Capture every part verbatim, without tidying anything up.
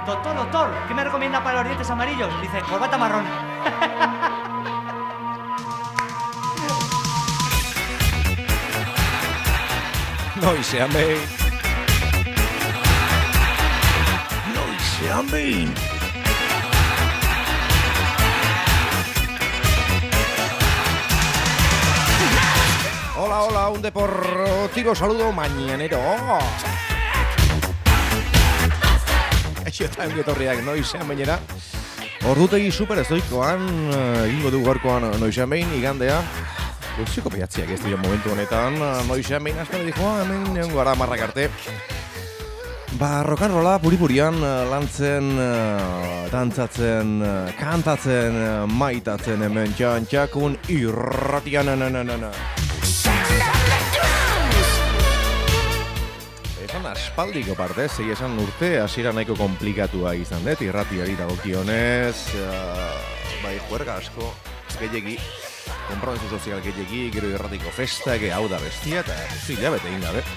doctor, doctor, ¿qué me recomienda para los dientes amarillos? Dice, corbata marrón. Noizean behin. Noizean behin. Hola, hola, un deportivo saludo mañanero. Eixo eta ongetorriak noizean behinera. Ordutegi super ezoikoan, egingo du gaurkoan noizean behin, igandea. Guztiko behatziak ez dira momentu honetan, noizean behin azten ediko, hemen egon gara marrak arte. Ba, rock'n'rolla puri-purian lantzen, dantzatzen, kantatzen, maitatzen hemen txantxakun irratian, nananana. Esan aspaldiko partez, egi esan urte hasiera nahiko komplikatua izan dut, irratiari dagokionez, uh, bai juerga asko, gehiegi, konpromiso sozial gehiegi, gero irratiko festa, ge hau da bestia, eta zila bete egin gabe.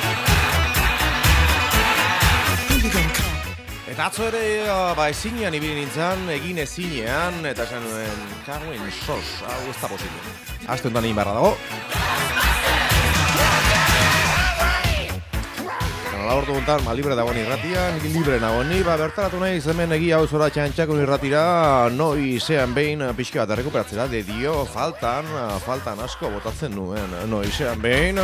Eta atzo ere, uh, ba, ezinean ibili nintzen, egin ezinean, eta esan nuen, kaguen sos, hau ez da posible. Azte honetan egin barra dago. Labortu guntan, ma libre dagoen irratian, libre nagoen ni, ba, bertaratu nahi hemen egia hau zora txantxakun irratira, noizean behin pixka bat errekuperatzera, de dio, faltan, faltan asko botatzen nuen, noizean behin.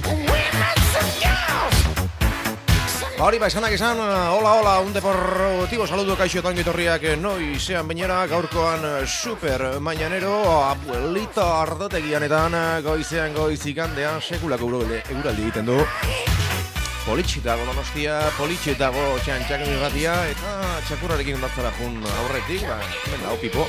Ba hori, ba, esanak esan, hola, hola, un deportivo saludo kaixo eta ongitorriak noizean behinera, gaurkoan super mañanero, abuelita ardotegianetan, goizean goizikandean, sekulako eguraldi egiten du. Politxitago donostia, politxitago txantxaken irratia, eta txakurrarekin ondatzara jun aurretik, ba, hemen dago pipo.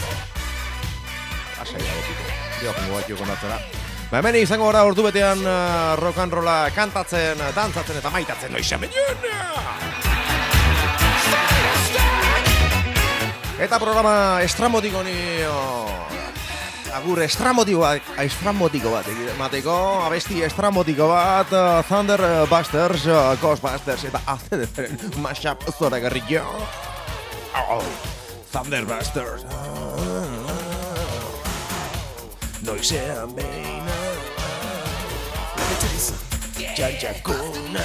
Asai dago pipo, joakungo bat joko ondatzara. Ba, hemen izango gara ordu betean uh, rock'n'rolla kantatzen, dantzatzen eta maitatzen noizean behin. Eta programa estramotiko ni... Oh. Agur estramotiko bat, estramotiko bat emateko, abesti estramotiko bat, uh, Thunderbusters, uh, Ghostbusters eta azederen mashup zora garrillo. Oh, Thunderbusters. Noizean behin. Txantxakuna.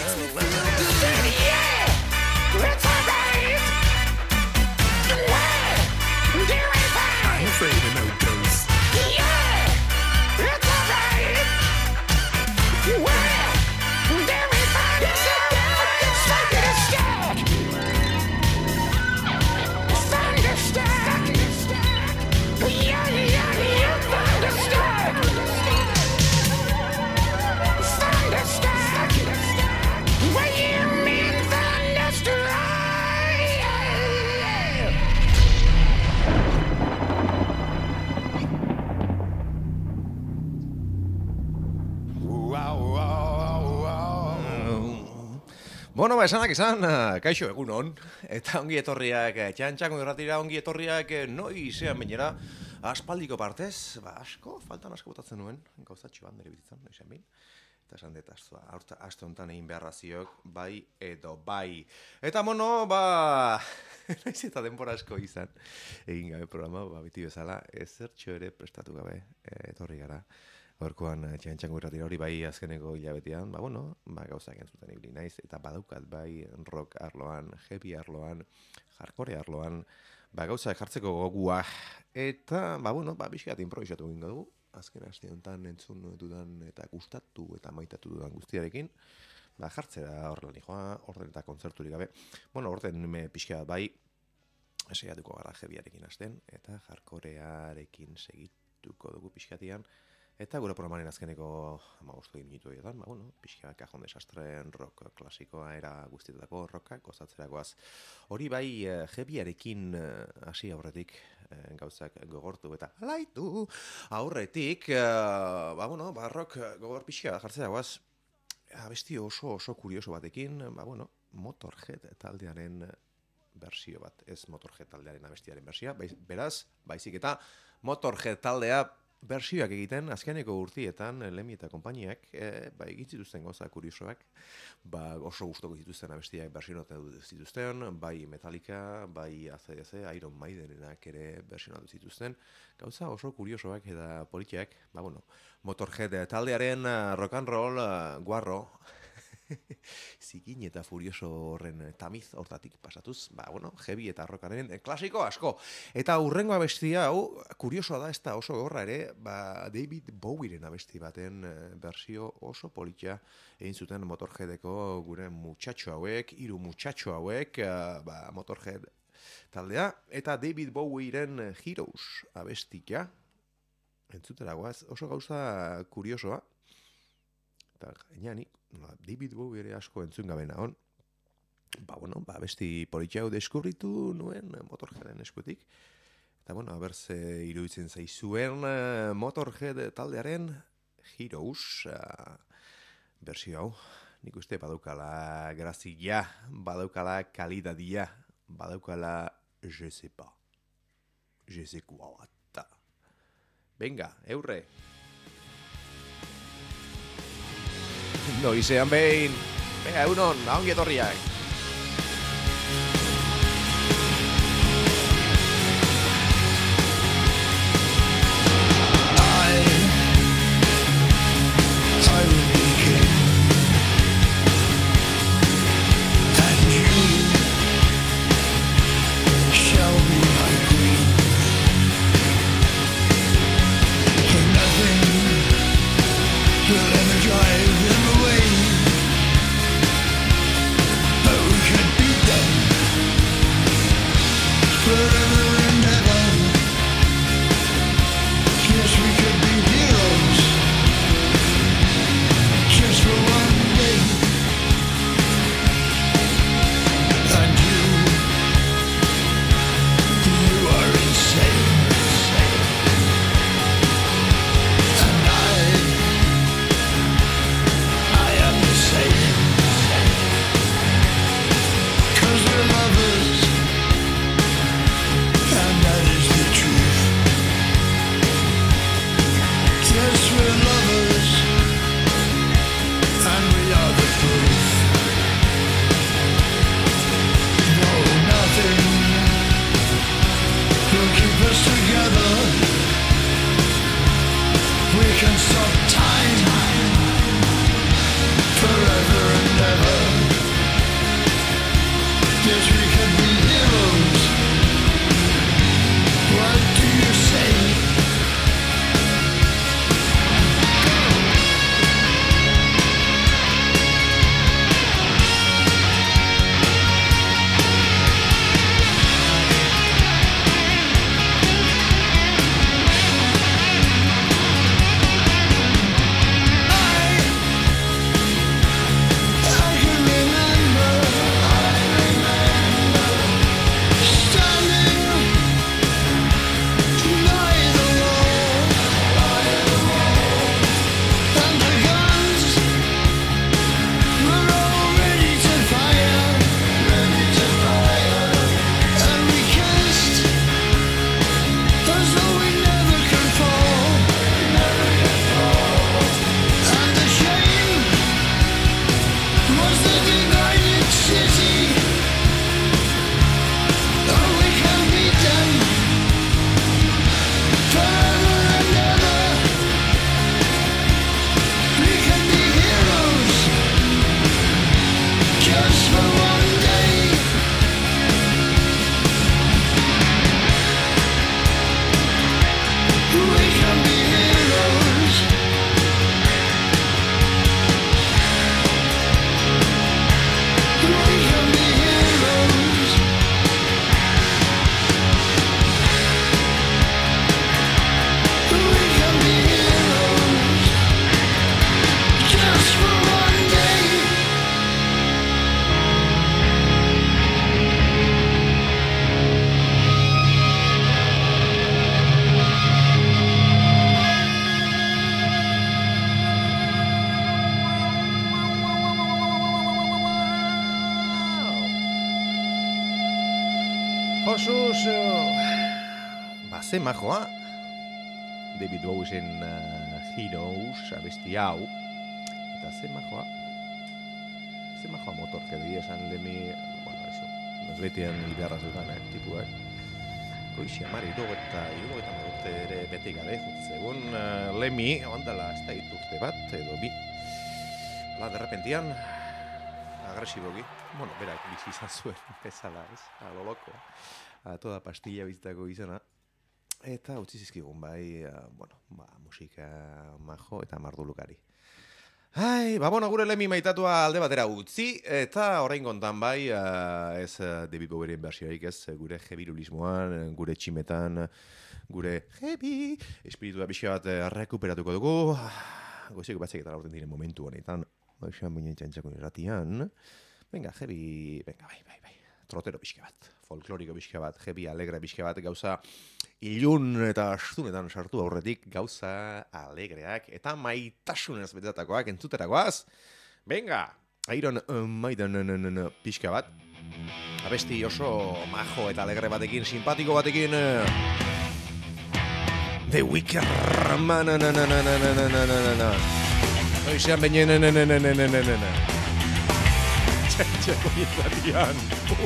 I'm afraid of no ghosts. Bueno, ba, esanak esan, kaixo egun hon, eta ongi etorriak txantxakun irratira, ongi etorriak noizean bainera, aspaldiko partez, ba, asko, faltan asko botatzen nuen, gauzatxo bat nire bizitzan, noizean behin, eta esan dut, aste honetan egin beharraziok, bai edo bai. Eta mono, ba, naiz eta denbora asko izan, egin gabe programa, ba, beti bezala, ezertxo ere prestatu gabe, etorri gara. Gaurkoan txantxango irratira hori bai azkeneko hilabetean, ba bueno, ba gauzak entzuten ibili naiz eta badaukat bai rock arloan, heavy arloan, hardcore arloan, ba gauzak jartzeko gogua eta ba bueno, ba pixkat improvisatu egingo dugu. Azken aste honetan entzun dudan eta gustatu eta maitatu dudan guztiarekin, ba jartzera horrela nijoa, orden eta kontzerturik gabe. Bueno, orden me pixkat bai saiatuko gara heavyarekin hasten eta hardcorearekin segituko dugu pixkatian. Eta gure programaren azkeneko hamabost minutu egiten, ba, bueno, pixka kajon desastren rock klasikoa era guztietako rockak gozatzerakoaz. Hori bai eh, heavyarekin hasi eh, aurretik eh, gauzak gogortu eta alaitu aurretik, eh, ba, bueno, ba, rock gogor pixka jartzerakoaz, abesti oso oso kurioso batekin, ba, bueno, Motorhead taldearen bersio bat, ez Motorhead taldearen abestiaren bersia, beraz, baizik eta Motorhead taldea bersioak egiten, azkeneko urtietan, Lemmy eta konpainiak, e, ba, egin zituzten gauza kuriosoak, ba, oso gustoko zituzten abestiak bersionatu zituzten, bai Metallica, bai A C D C, Iron Maidenenak ere bersionatu zituzten, gauza oso kuriosoak eta politiak, ba, bueno, Motorhead taldearen uh, rock and roll uh, guarro, zikin eta furioso horren tamiz hortatik pasatuz, ba, bueno, heavy eta rockaren klasiko asko. Eta hurrengo abestia, hau, kuriosoa da, ez da oso gorra ere, ba, David Bowieren abesti baten bersio oso politia egin zuten Motorheadeko gure muchacho hauek, hiru muchacho hauek, ba, Motorhead taldea, eta David Bowieren Heroes abestia, entzutera guaz, oso gauza kuriosoa, eta gainean, David Bowie ere asko entzun gabe nahon, ba, bueno, ba, besti politia hau deskubritu nuen Motorheaden eskutik, eta, bueno, haberze iruditzen zaizuen Motorhead taldearen Heroes uh, bersio hau, nik uste badaukala grazia, badaukala kalidadia, badaukala je sais pas, je sais quoi, ta. Venga, eurre! Noizean behin, venga, egunon, ongi etorriak. Josuz, ba, ze majoa, David Bowien uh, Heroes, abesti hau. Eta ze majoa, ze majoa motor, jedi esan lemi, bueno, eso, nos betian libiarra zeukan, eh, tipuak. Goixi amari, irugo eta irugo eta marurte ere beti gare, zegoen uh, lemi, ondala ez da urte bat, edo bi. La, derrepentian, agresiboki, bueno, berak bizi izan zuen, bezala, ez, a lo loco, a toda pastilla bizitako izana. Eta utzi zizkigun bai, uh, bueno, ba, musika majo eta mardulukari. Ai, ba, bueno, gure lemi maitatua alde batera utzi, eta orain kontan bai, uh, ez uh, David Bowien bersioik, ez, gure jebirulismoan, gure tximetan, gure jebi, espiritua pixka bat uh, rekuperatuko dugu, goizeko batzek eta laurten diren momentu honetan, baixan binen txantxakun irratian, venga, jebi, venga, bai, bai, bai, trotero pixka bat, folkloriko pixka bat, jebi alegre pixka bat, gauza ilun eta astunetan sartu aurretik gauza alegreak eta maitasunez betetatakoak entzuterakoaz. Venga, Iron Maiden pixka bat. Abesti oso majo eta alegre batekin, simpatiko batekin. The Wicker Man. Oizean beinen. Txantxako izatian.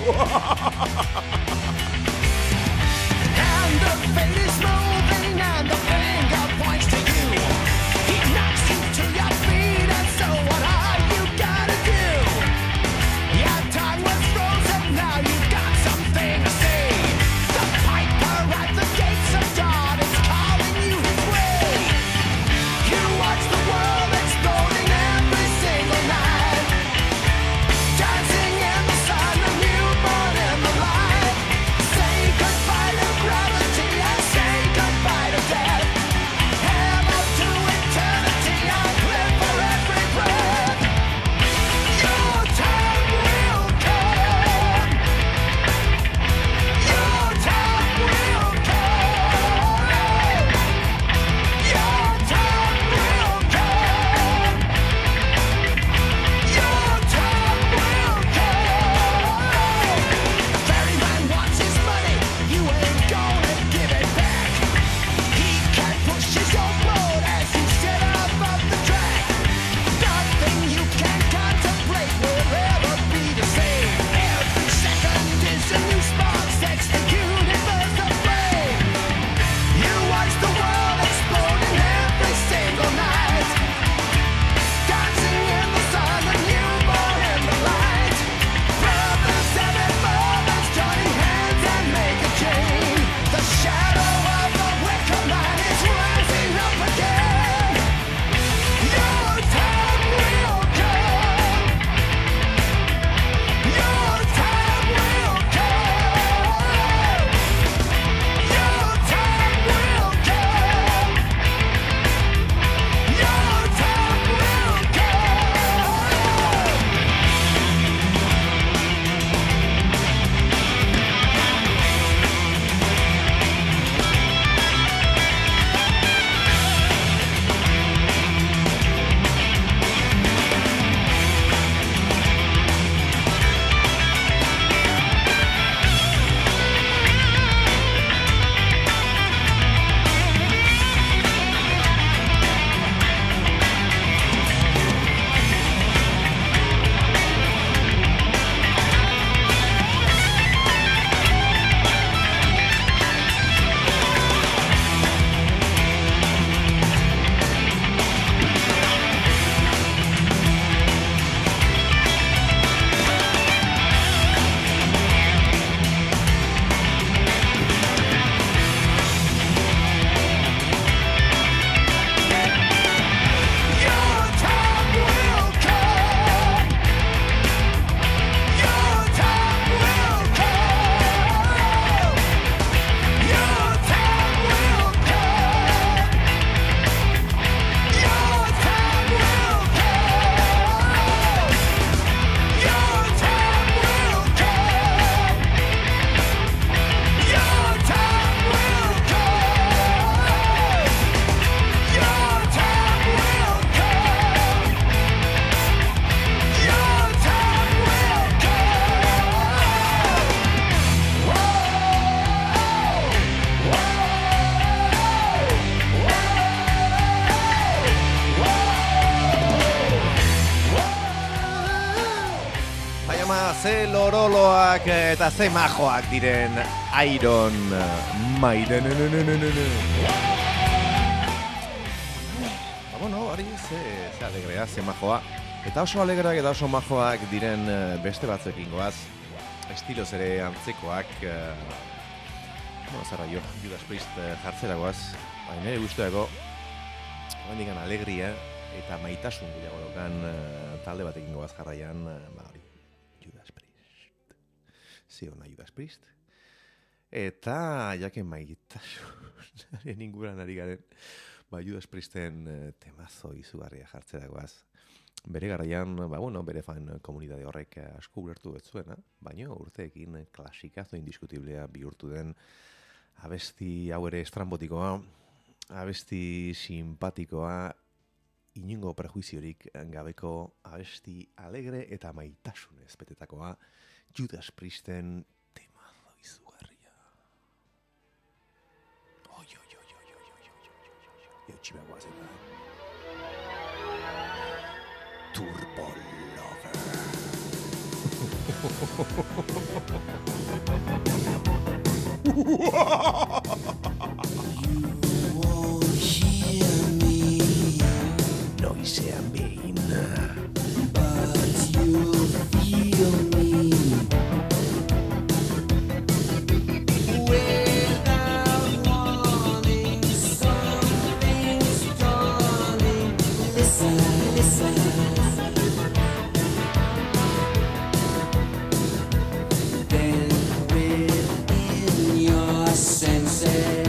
And the fate is moving and the finger points to you. He knocks you to your feet and so what are you gonna do? Your tongue was frozen, now you've got something to say. The piper at the gates of dawn is calling you his way. You watch the world exploding every single night. Dancing in the sun, a newborn in the light. Say goodbye to gravity and say goodbye to death. ze loroloak eta ze majoak diren Iron Maiden. Ba, bueno, hori ze, ze alegrea, ze majoa. Eta oso alegreak eta oso majoak diren beste batzuekin goaz. Estiloz ere antzekoak. Bueno, zara jo, Judas Priest jartzera goaz. Baina nire guztuako, handikan alegria eta maitasun gehiago daukan uh, talde batekin goaz jarraian, uh, ba hori, Judas Priest. Ziona Judas Priest. Eta, jake maitasun inguran ari garen, ba Judas Priesten uh, temazo izugarria jartzera goaz. Bere garaian, ba bueno, bere fan komunitate horrek asko ulertu ez zuena, baina urteekin klasikazo indiskutiblea bihurtu den abesti hau ere estrambotikoa, abesti simpatikoa, inongo prejuiziorik gabeko abesti alegre eta maitasunez betetakoa, Judas Priesten temazo izugarria. Oi, oi, oi, oi, oi, oi, oi, oi, oi, txibagoa zena. Turbo Lover. Noise and pain, but you feel me without warning. Something's dawning. Listen, listen. Then within your senses.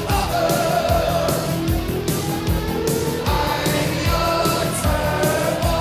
Turbo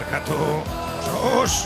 Barkatu, sos!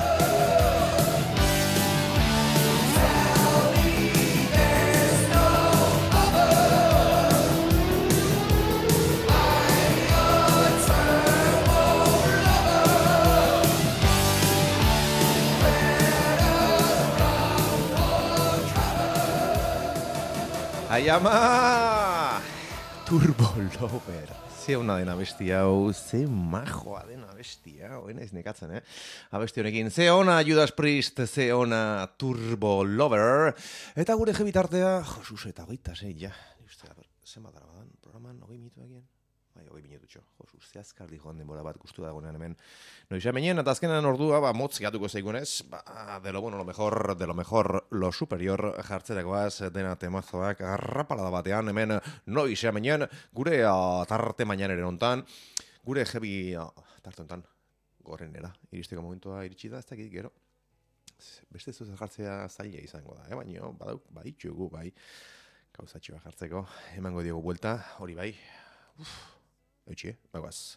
Ai ama! Turbo Lover. Ze ona den abesti hau, ze majoa den abesti hau, naiz nekatzen, eh? Abesti honekin, ze ona Judas Priest, ze ona Turbo Lover. Eta gure jebitartea, Josus eta hogeita sei, ja. Uste, zenbat dara badan, programan, hogei minutu egin? Bai, hogei minututxo. Josus, ze azkardi joan denbora bat gustu dagoenean hemen. Noiz hemenien, eta azkenan ordua, ba, motz gatuko zeigunez, ba, de lo bueno, lo mejor, de lo mejor, lo superior jartzerakoaz, dena temazoak, arrapalada batean, hemen noiz hemenien, gure uh, tarte mainaneren hontan, gure jebi uh, tarte hontan, gorrenera, iristeko momentua iritsi da, ez dakit gero. Beste zuzen jartzea zaila izango da, eh? Baina, badauk, baditxugu, bai, gauzatxoa jartzeko, emango diogu buelta, hori bai, uff, eutxie, bagoaz.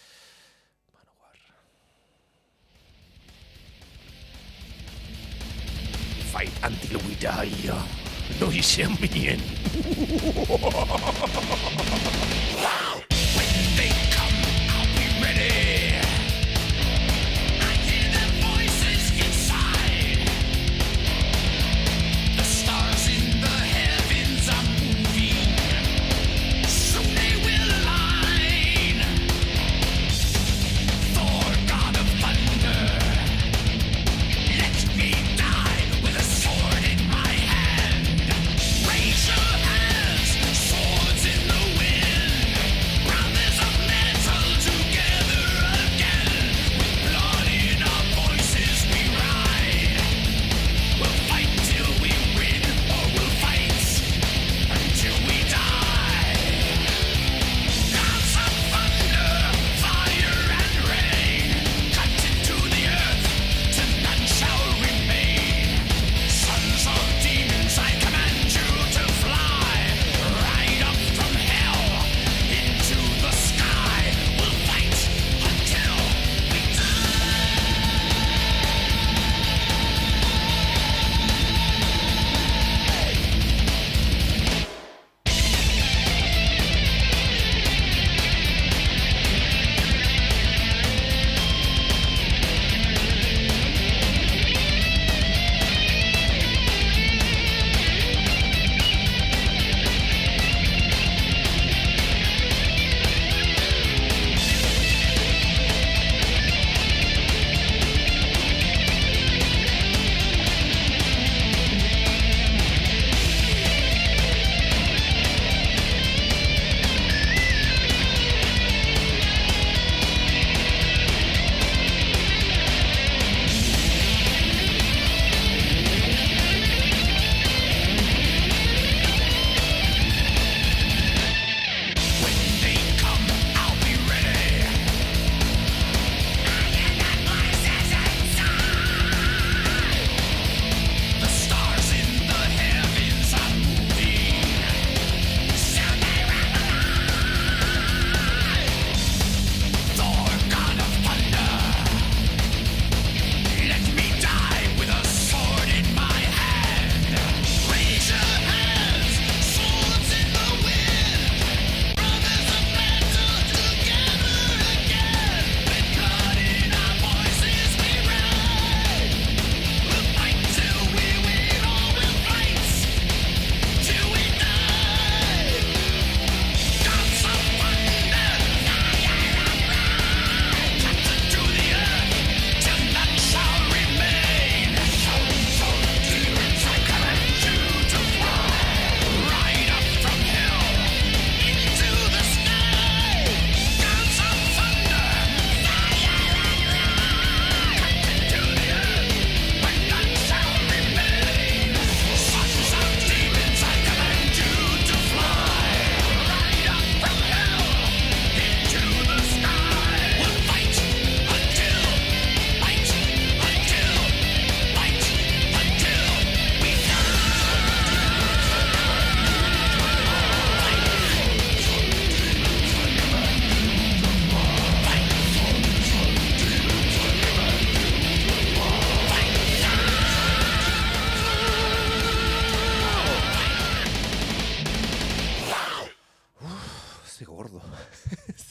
Fight until we die. No champion. When they come, I'll be ready. I hear their voices inside. The stars in the heavens are moving. Soon they will align. Thor, God of thunder, let me die with a sword in my hand. Raise your hands, swords in the wind.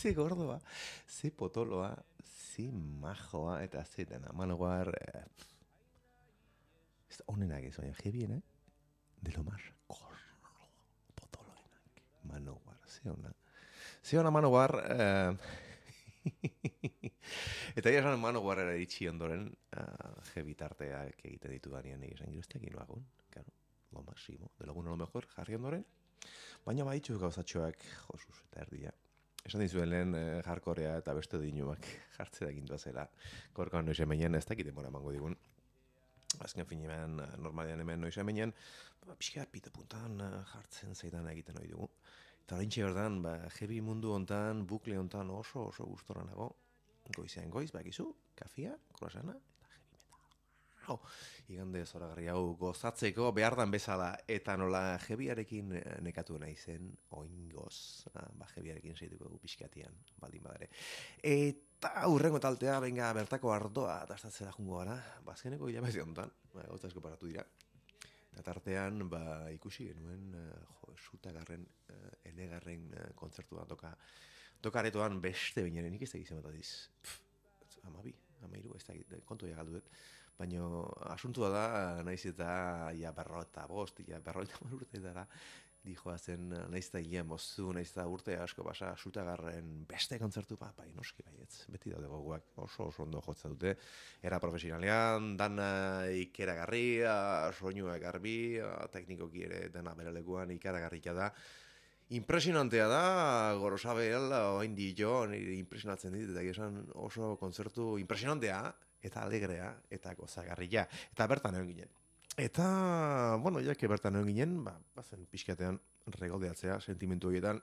ze gordoa, ze potoloa, ze majoa, eta ze dena. Manowar, eh, ez onenak ez, baina jebienak, de lo más gordo, potoloenak. Manowar, ze ona. Ze ona Manowar, eh, eta ia esan Manowarera itxi ondoren, uh, jebitarteak egiten ditu danean egizan girozteak inoagun, claro, lo máximo, de lo bueno lo mejor, jarri ondoren, baina baitxu gauzatxoak josuz eta erdia. Esan dizuen lehen eh, jarkorea eta beste dinuak jartzea gintua zela, gorkoan noiz hemenean ez dakit demora emango digun. Azken finean, normalean hemen noiz hemenean, ba, pixka pita puntan uh, jartzen zaidan egiten hori dugu. Eta horreintxe berdan, ba, heavy mundu hontan, bukle hontan oso oso gustora nago. Goizean goiz, bakizu, kafia, krosana, eta heavy metal. Oh, igande zoragarri hau gozatzeko behardan bezala, eta nola heavyarekin nekatu naizen, oingoz, ah, ba, heavyarekin zeituko gu pixkatian, baldin badare. Eta hurrengo taltea, benga, bertako ardoa, dastatzera jungo gara, bazkeneko hilabezi hontan, ba, gauza esko paratu dira. Eta tartean, ba, ikusi genuen, uh, jo, sutagarren, uh, enegarren uh, kontzertua toka, tokaretoan beste binaren nik ez da gizien bat adiz. Amabi, amairu, ez da kontu galdu dut. Baina asuntua da, naiz eta ja berrota bost, ja berrota urte dara, dijoa zen, naiz eta hile moztu, naiz eta urte asko basa, sutagarren beste kontzertu, ba, bai, noski baietz, beti daude gogoak, oso oso ondo jotzen dute, era profesionalean, dana ikeragarri, soinua garbi, teknikoki ere dena berelekuan ikeragarrika da. Impresionantea da, Gorosabel, oain di jo, nire impresionatzen dit, eta esan oso kontzertu impresionantea, eta alegrea, eta gozagarria, eta bertan egon ginen. Eta, bueno, jake bertan egon ginen, ba, bazen pixkatean regodeatzea, sentimentu horietan.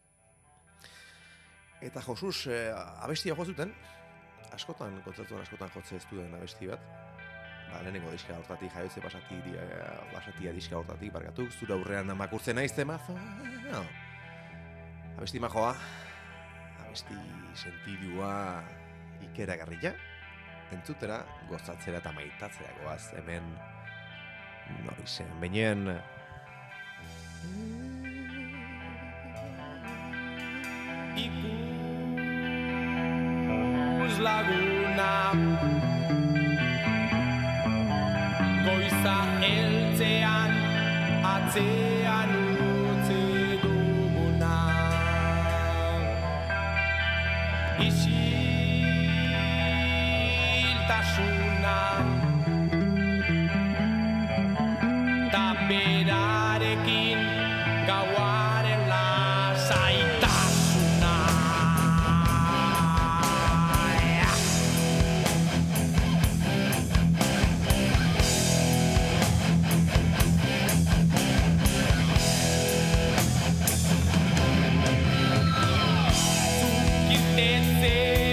Eta Josuz, eh, abestia jozuten, askotan, kontzertuan askotan jotze ez duen abesti bat. Ba, lehenengo diska hortatik, jaiotze basati, basatia diska hortatik, barkatuk, zura aurrean makurtzen naizte mazo. No. Abesti majoa, abesti sentidua ikeragarria, entzutera, gozatzera eta maitatzera goaz, hemen noizen, benean Ikus laguna goiza eltzean atzean utzi duguna isiltasuna ta berarekin gauaren lasaitasuna. Zuk irtetze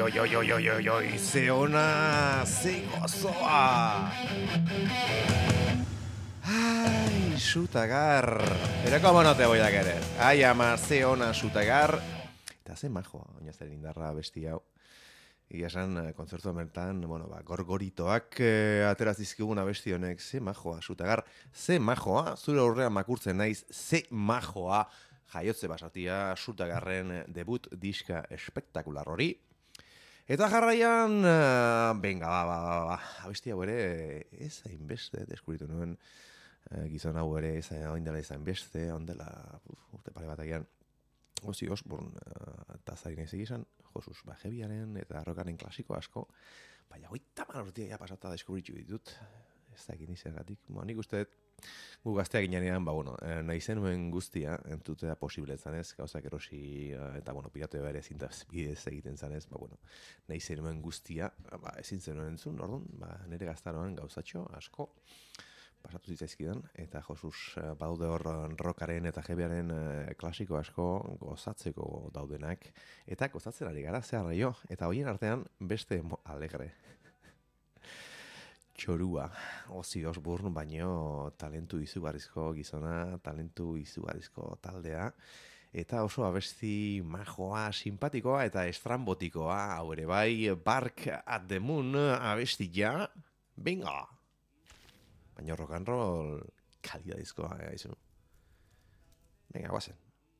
oi, oi, oi, oi, oi, oi, ze ona, ze gozoa. Ai, Sutagar. Pero como no te voy a querer. Ai, ama, ze ona, Sutagar. Eta ze majoa, oina zer indarra besti hau. Ia esan, kontzertu bertan, bueno, ba, gorgoritoak eh, ateraz dizkiguna besti honek, ze majoa, Sutagar, ze majoa, zure aurrean makurtzen naiz, ze majoa, jaiotze basatia, Sutagarren debut diska espektakular hori. Eta jarraian, uh, benga, ba, ba, ba, ba, abesti hau ere, ez hainbeste, deskubritu nuen, uh, gizon hau ere, ez haindela ez hainbeste, ondela, uf, urte pare bat agian, Ozzy Osbourne uh, eta zain ez egizan, Josus Bajebiaren eta rockaren klasiko asko, baina goita marortia ja pasata deskubritu ditut, ez da egin izagatik, ba, nik uste gu gazteak ginean, ba, bueno, eh, nahi zenuen guztia, entutea posible zanez, gauzak erosi, eh, eta, bueno, piratu ere zintaz bidez egiten zanez, ba, bueno, nahi zenuen guztia, ba, ezin zenuen entzun, orduan, ba, nire gaztaroan gauzatxo, asko, pasatu zitzaizkidan, eta Josus uh, badaude hor rockaren eta heavyaren uh, klasiko asko gozatzeko daudenak, eta gozatzen ari gara, zeharra jo, eta hoien artean beste mo- alegre. Txorua, Ozzy Osbourne, baino talentu izugarrizko gizona, talentu izugarrizko taldea, eta oso abesti majoa, simpatikoa eta estrambotikoa, hau ere bai, Bark at the Moon abestia, benga! Baina rock and roll kalidadizkoa gaizu. Venga, guazen.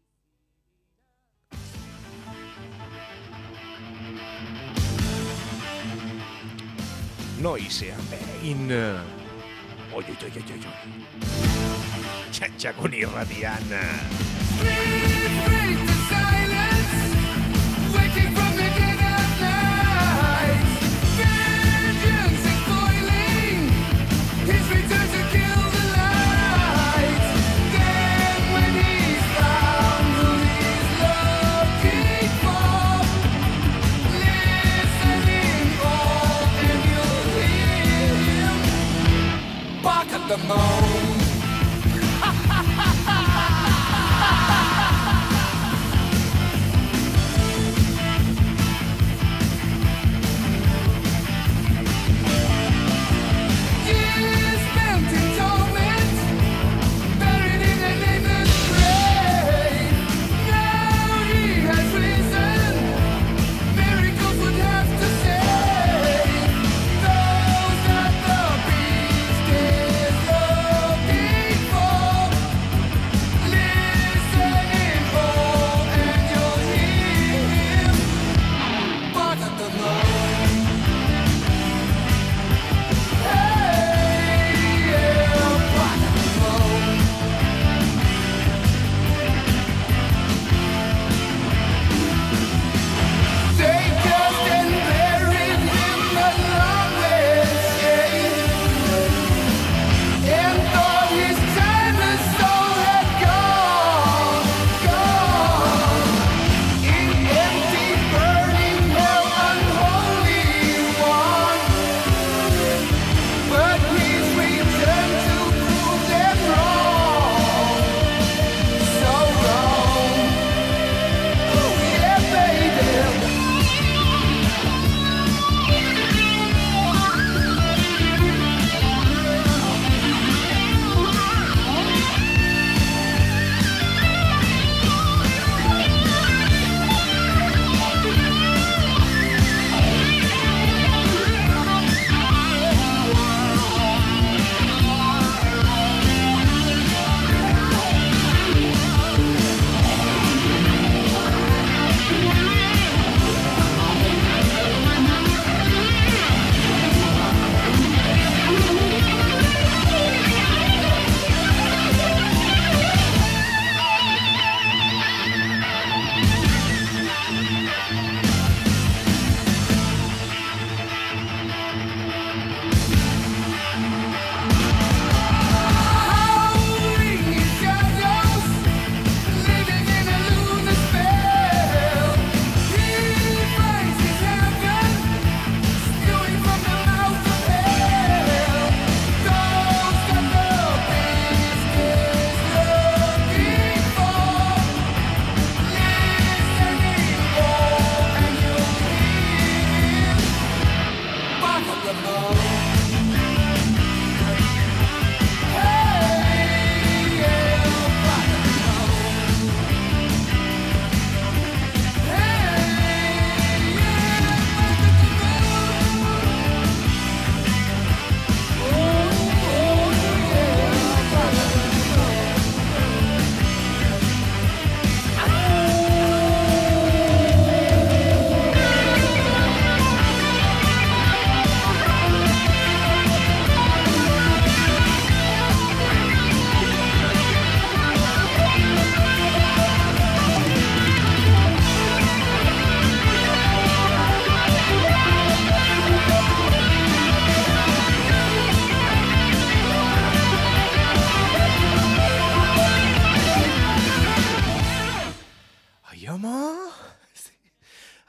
Noizean behin. Oi, oi, oi, oi, oi. Txantxakun irratian. Breathe, breathe the silence, waiting from the dead of night. Vengeance is boiling, his return to kill the light. Then when he's found who he's looking for, listening all and you'll hear him bark at the moon. Years spent in torment, buried in a neighbor's grave. Now he has risen, miracles would have to save those that the beast is looking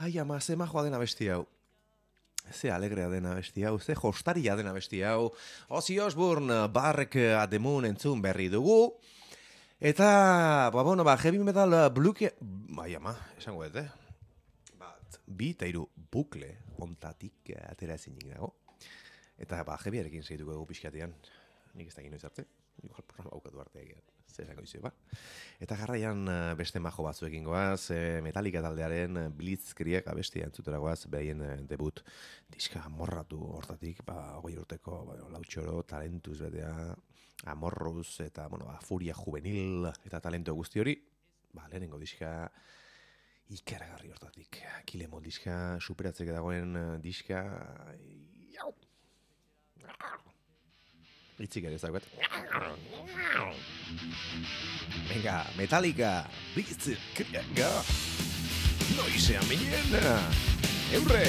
Ai ama, ze majoa dena besti hau. Ze alegrea dena besti hau, ze jostaria dena besti hau. Ozzy Osbourne, Bark at the Moon entzun berri dugu. Eta, ba, bueno, ba, heavy metal bluke... Ai ama, esango dut, eh? Bat, bi eta hiru bukle ontatik atera ezinik dago. Eta, ba, heavyarekin segituko dugu pixkatean. Nik ez dakit noiz arte. Igual programa aukatu arte egiat. Zer esango izue, ba. Eta jarraian beste majo batzuekin goaz, Metallica taldearen Blitzkrieg abestia entzutera goaz, behaien debut diska amorratu hortatik, ba, hogei urteko, ba, lautxoro, talentuz betea, amorruz, eta, bueno, ba, furia juvenil, eta talento guzti hori, ba, lehenengo diska ikaragarri hortatik. Kilemo diska, superatzeke dagoen diska, jau! Itzik ere ezaguet. Venga, Metallica, Blitzkrieg. Noizean minen. Eurre!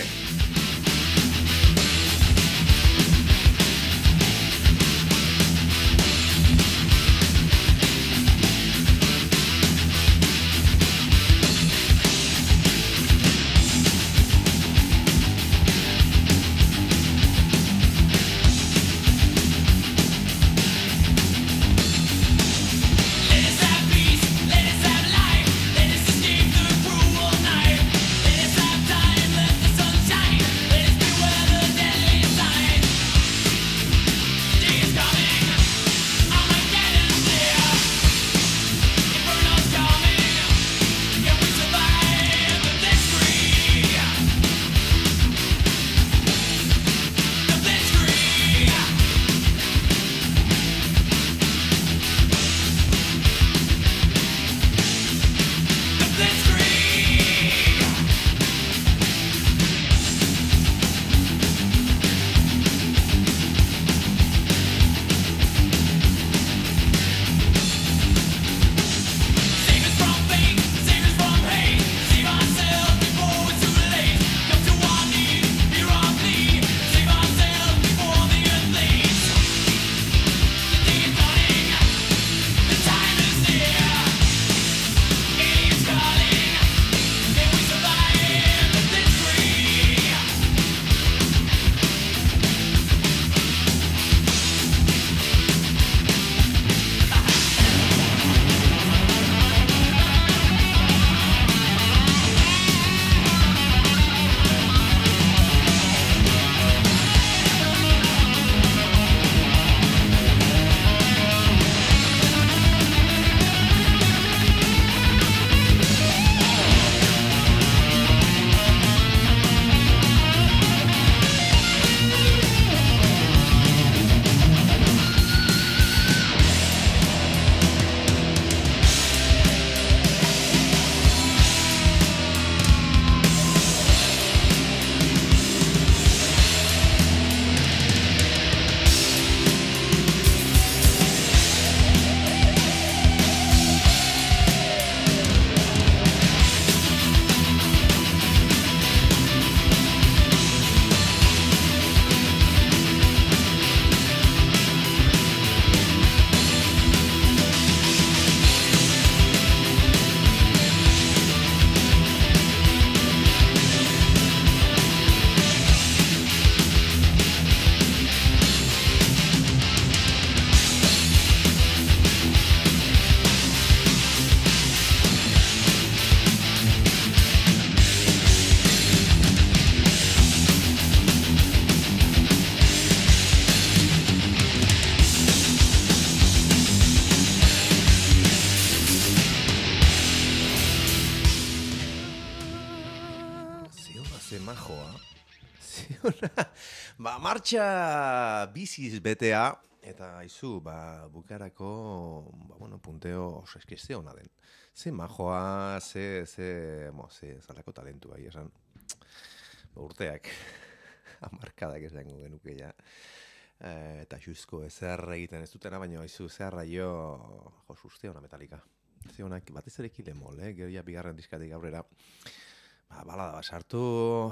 Ba, martxa biziz betea, eta aizu, ba, bukarako, ba, bueno, punteo oso eskizte hona den. Ze majoa, ze, ze, mo, ze, zalako talentua, esan. Ba, urteak, amarkadak esango genuke ja. E, eta xuzko ezer egiten ez dutena, baina aizu, zeharra jo, jo, suste hona Metallica. Ze honak, batez ere Kilemol, eh? Gero ja bigarren diskatik aurrera. Ba, balada bat sartu,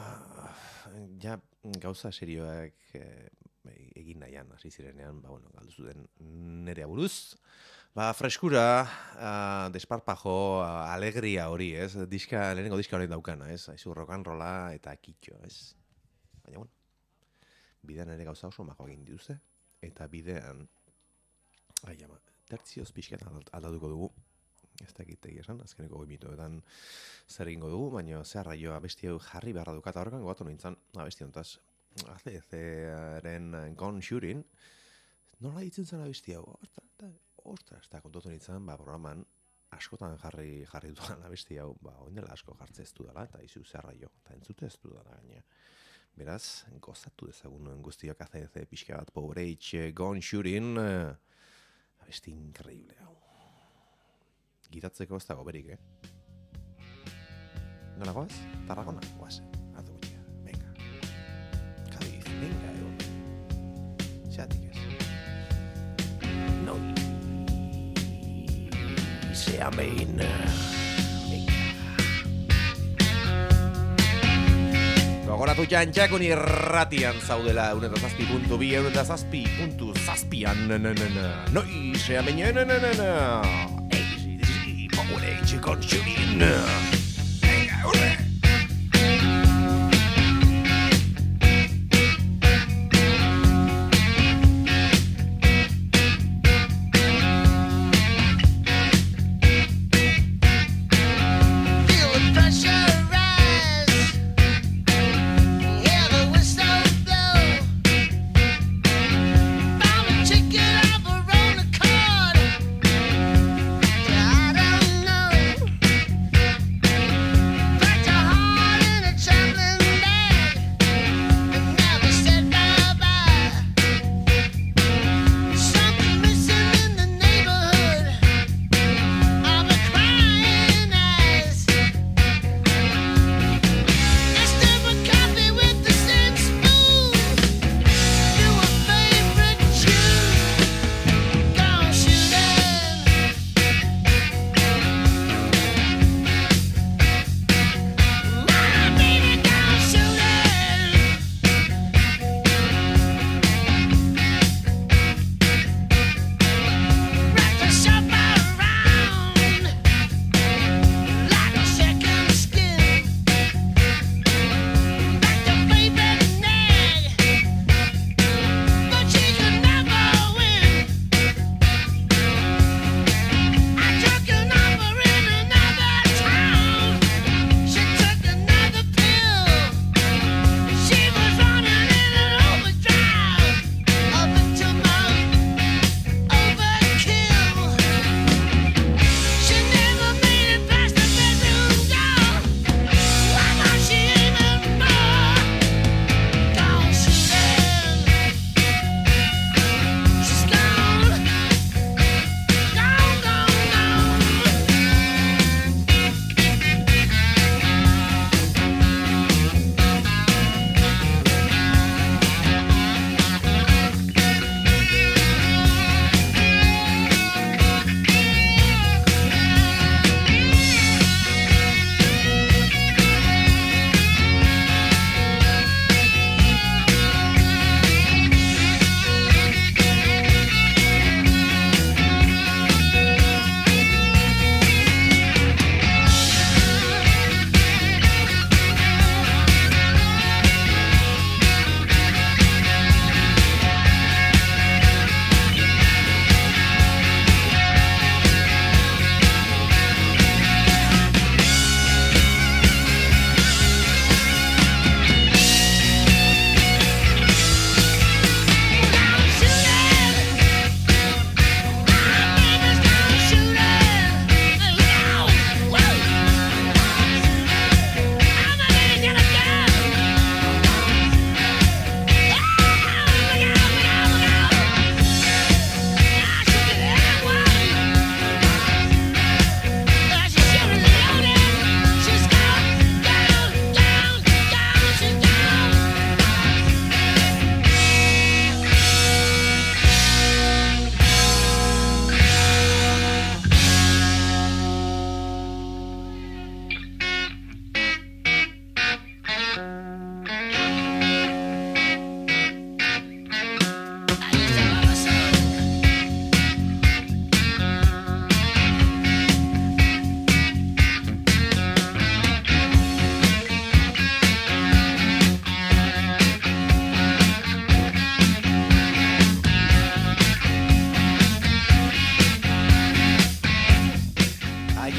ja gauza serioak e, egin nahian, hasi zirenean, ba, bueno, galdu zuten nerea buruz, Ba, freskura, uh, desparpajo, uh, alegria hori, ez? Diska, lehenengo diska hori daukana, ez? Aizu rock and rolla eta kitxo, ez? Baina, bueno, bidean ere gauza oso mago egin dituzte, eta bidean, ai, ama, tertzioz pixkat aldatuko dugu, ez da egitegi esan, azkeneko gomitoetan zer egingo dugu, baina zehar raio abesti hau jarri beharra dukata horrekan gogatu nintzen, abesti hontaz, A C C-aren Gone Shooting, nola ditzen zen abesti hau, ostras, eta kontotu nintzen, ba, programan, askotan jarri jarri duan abesti hau, ba, oindela asko jartze ez dudala, eta izu zerra jo, eta entzute ez dudala gaina. Beraz, gozatu dezagun guztiak A C C pixka bat, Power Age, Gone Shooting, uh, abesti increíble hau. Gitatzeko ez dago berik, eh? Nola goaz? Tarragona, goaz, hartu gutxia, venga. Cádiz, venga, egon. Xatik ez. No. Se amen. Gogoratu jantxakun irratian zaudela uneta zazpi puntu bi, uneta zazpi puntu zazpian. Noi, se amen. Easy, Power Age, Gone Shooting. Venga, urre. I don't know.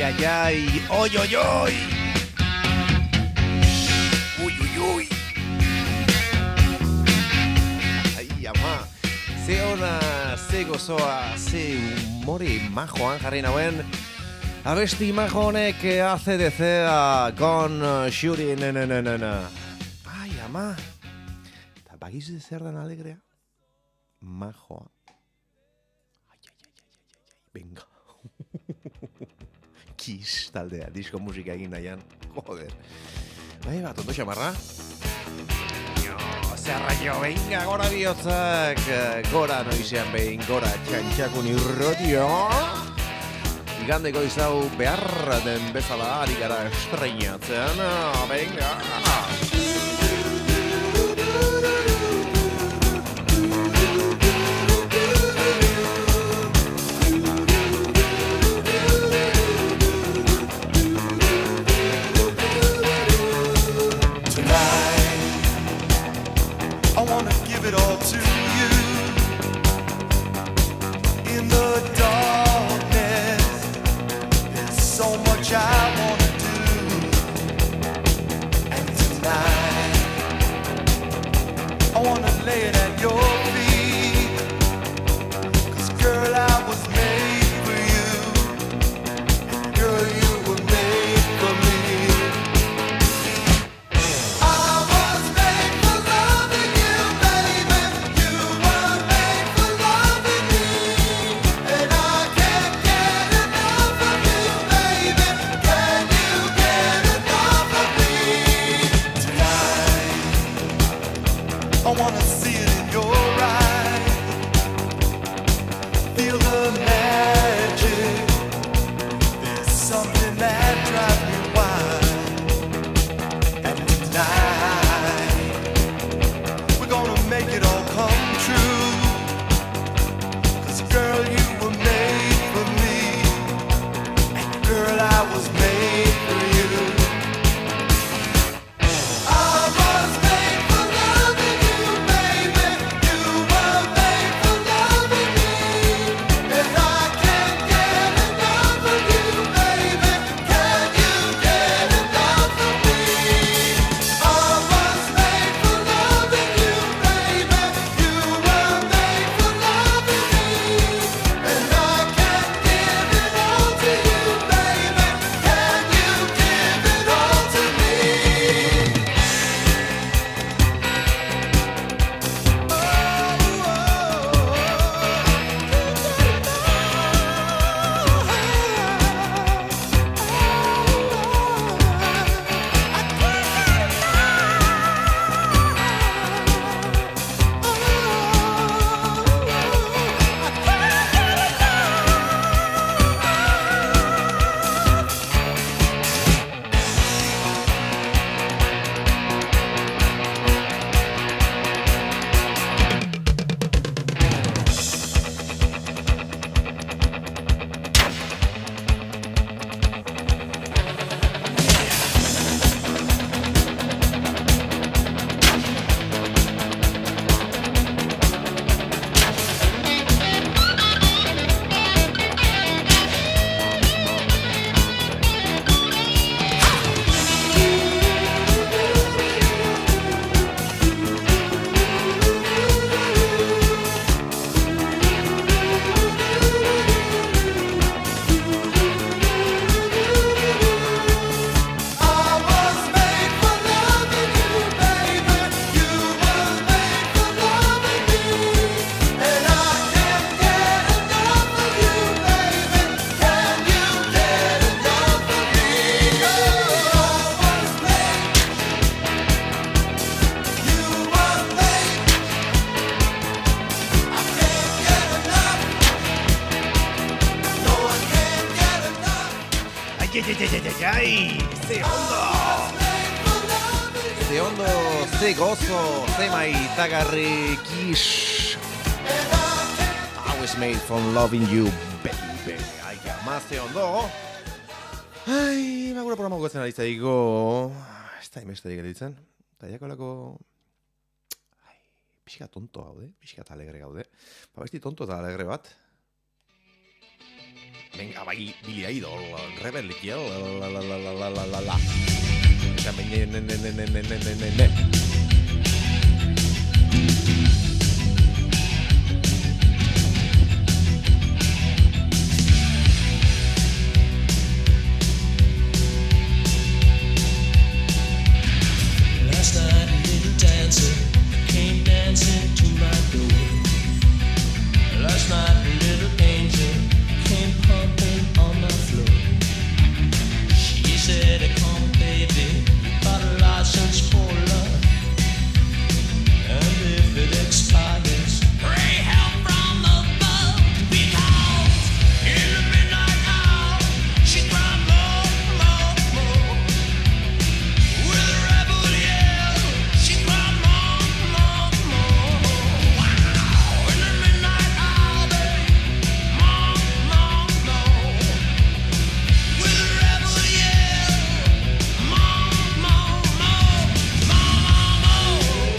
ai, ai, oi, oi, oi. Ui, ui, ui. Ai, ama. Ze ona, ze gozoa, ze humori majoan jarri nauen. Abesti majo honek A C D C-a con Shuri, na, na, na, na, na. Ai, ama. Eta bagizu zer dan alegrea? Majoa. Ai, ai, ai, ai, ai, ai, venga. Kiss taldea, disko musika egin nahian. Joder. Bai, bat, ondo xamarra? Zerra jo, venga, gora bihotzak. Gora noizean behin, gora txantxakun irrodio. Igandeko izau behar den bezala ari gara estreinatzen. Venga. I wanna give it all to you. In the darkness, there's so much I wanna do. And tonight, I wanna lay it at your feet. 'Cause girl, I was made for you. And girl, you were made for me. I wanna see it in your eyes. Feel the magic. There's something that drives me wild. And tonight, we're gonna make it all come true. 'Cause girl, you were made for me. And girl, I was made for you. Ai, ze ondo! Ze ondo, ze gozo, ze maitagarri kiss. I was made from loving you, baby. Ai, ama, ze ondo. Ai, magura programa gugatzen ari zaiko. Ez da imesterik editzen. Eta jakolako... Ai, pixka tonto gaude, pixka alegre gaude. Ba, besti tonto eta alegre bat. Venga, bai, Billy Idol, Rebel Yell, la la la la la la la la. Eta ne ne ne ne ne ne ne ne ne. Last night a little dancer came dancing to my door. Last night a little angel came pumping on my floor. She said, come baby, you got a license for love. And if it expires, pray help from above. Because in the midnight hour, she cried more, more, more. With a rebel yell, she cried more, more, more. Wow, in the midnight hour, babe, more, more, more. With a rebel yell, more, more, more, more, more, more.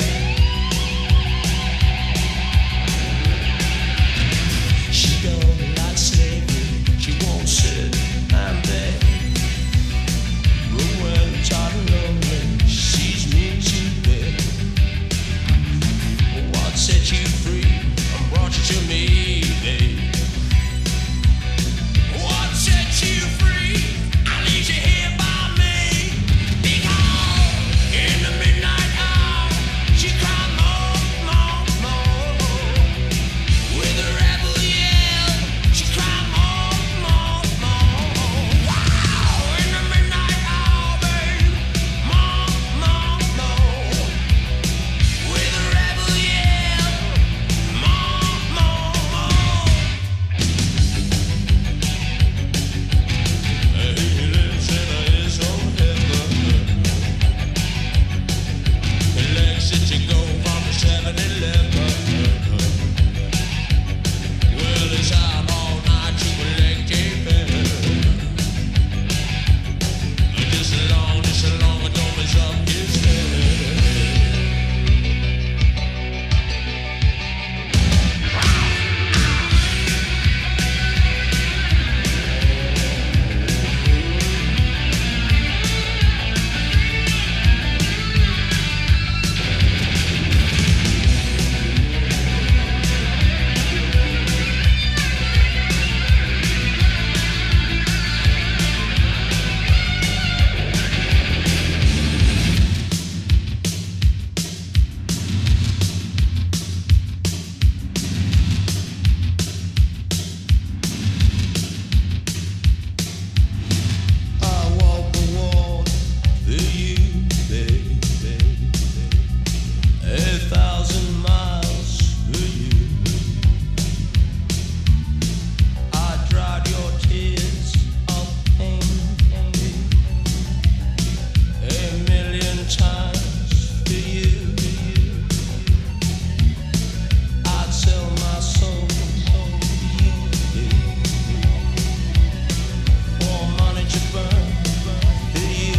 She don't like slavery, she won't sit and beg. But when it's hot and lonely, she sees me to bed. What set you free and brought you to me, babe? What set you free and leaves you here by me? Because in the midnight hour, she cried more, more, more. With a rebel yell, she cried more, more, more. Wow, in the midnight hour, babe, more, more, more. With a rebel yell, more, more, more. He lives in his own heaven. He likes it to go from the seven eleven. Well, he's out all night to collect a bill. Just as long, just as long as don't mess up his head. I walk the walk for you, baby. A thousand miles for you. I dried your tears of pain a million times for you. I'd sell my soul for you. For money to burn for you.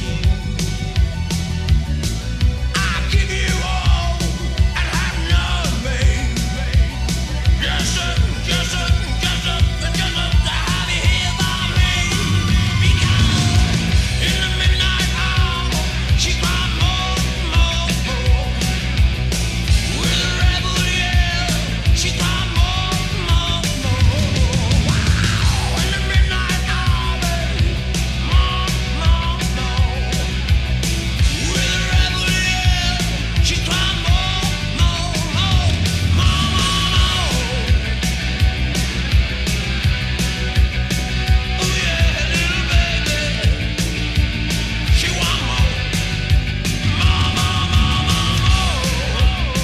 I give you all and have none, babe. Just a, just a, just a, just a, to have you here by me. Because in the midnight hour, she cried more, more, more. With a rebel yell, she cried more, more, more. Wow, in the midnight hour, babe, more, more, more. With a rebel yell, she cried more, more, more, more, more, more. Oh yeah, little baby, she want more, more, more, more, more, more.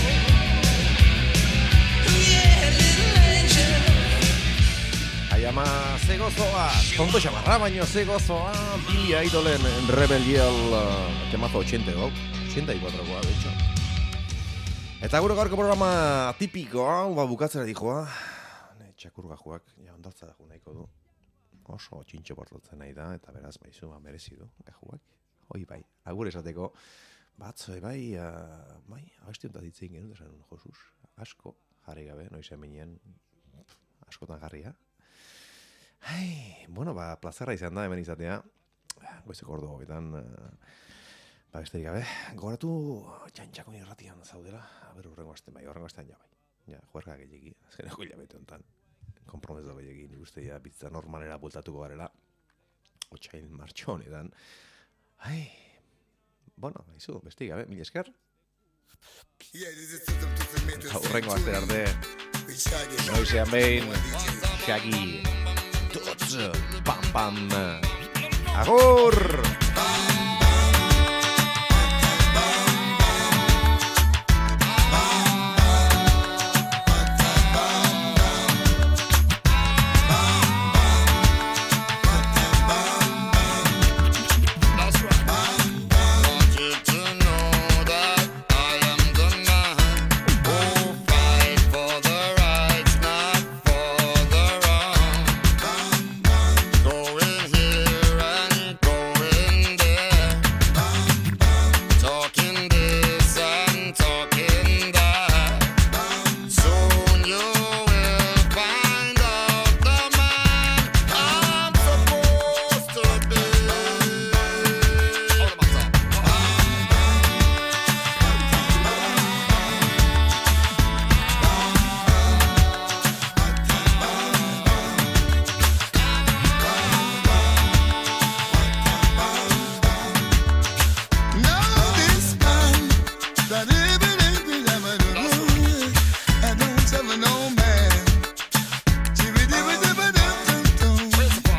Oh yeah, little angel. Ai ama, ze gozoa, tonto xamarra baino ze gozoa, Billy Idolen Rebel Yell, uh, temazo ochentero, ochenta y cuatrokoa, de hecho. Eta gure gaurko programa tipikoa, ba bukatzera dijoa, ne txakurgajuak, ja ondartza da nahiko du. Oso txintxo portatzen nahi da, eta beraz, baizu, ba, merezi du, gajuak. Hoi bai, agur esateko, batzoi bai, uh, bai, abestion da ditzen genuen, esan Josus, asko, jarri gabe, noiz hemenien, askotan jarria. Ai, bueno, ba, plazerra izan da hemen izatea. Goizeko ordu hogetan, ba, besterik gabe. Gogoratu Txantxakun irratian zaudela. Aber, urrengo astean bai, urrengo astean ja bai. Ja, juerga gehiagi, azkeneko hilabete honetan. Kompromeso gehiagi, nik uste ja bizitza normalera bultatuko garela. Otsail martxo honetan. Ai, bueno, izu, besterik gabe, mila esker. Eta urrengo astean arte, noizean behin, Shaggy, Tutz, pam pam, agur!